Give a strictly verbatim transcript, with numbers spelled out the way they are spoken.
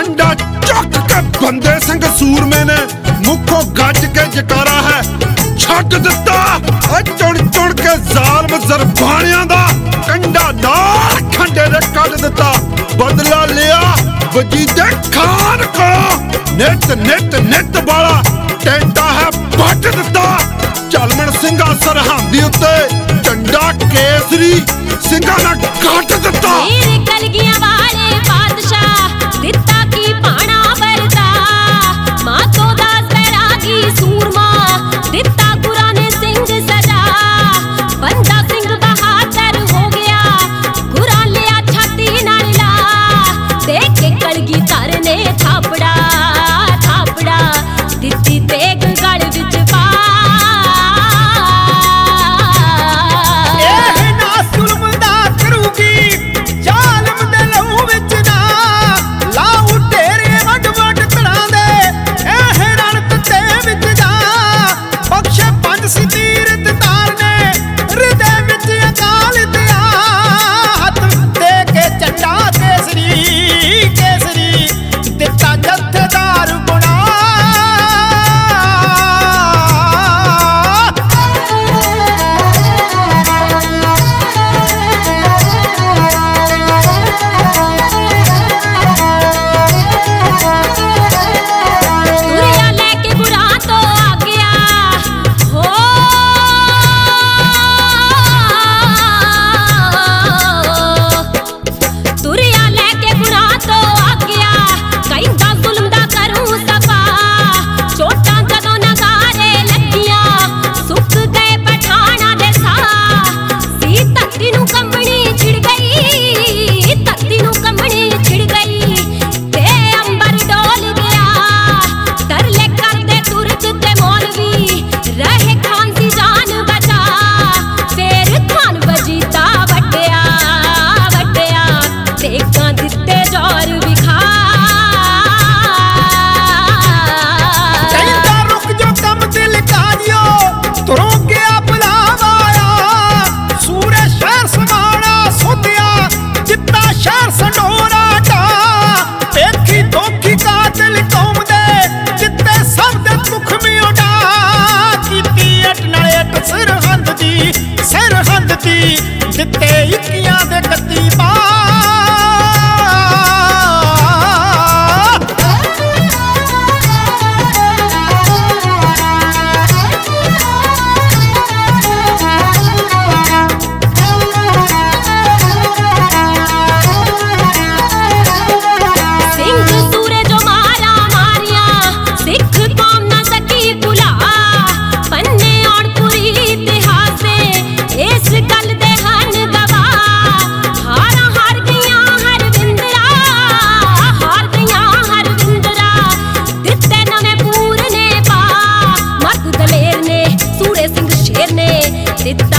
कंडा चुक के बंदे सिंह सूरमे ने मुखों गज के जकारा है छट दिता। चुन चुन के जालम जरबानियां दा कंडा नाल खंडे ने कट दिता। बदला लिया वजीदे खान को नित नित नित वाला टेंटा है पट दिता। झलमण सिंघा सरहंदी उत्ते झंडा केसरी सिंघा ने कट दिता। मेरे कलगियां वाले बादशाह दिता की पाना बरता। मातो दास बैरागी सूरमा दिता गुराने सिंह सजा। बंदा सिंह बहादुर हो गया गुरा लिया छाती नाल ला। देख के कलगी तार ने थापड़ा थापड़ा दिती तेग गल विच पा। जिते इक्कियां दे कत्ती पा। दिता